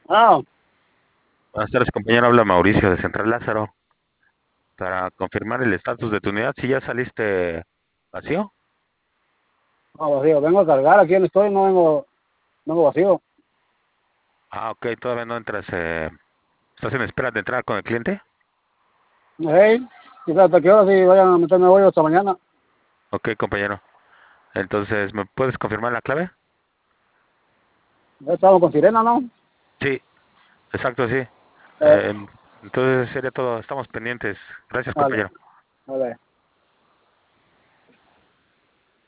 Ah, Buenas tardes, compañero. Habla Mauricio de Central Lázaro. Para confirmar el estatus de tu unidad, si ya saliste vacío. vacío. Vengo a cargar, aquí donde estoy, no vengo vacío. Ah, ok, todavía no entras. ¿Estás en espera de entrar con el cliente? Hey, quizás hasta qué hora si vayan a meterme hoy o hasta mañana. Ok, compañero. Entonces, ¿me puedes confirmar la clave? Ya estamos con sirena, ¿no? Sí, exacto, sí. Eh, Entonces sería todo. Estamos pendientes. Gracias, vale, compañero. vale.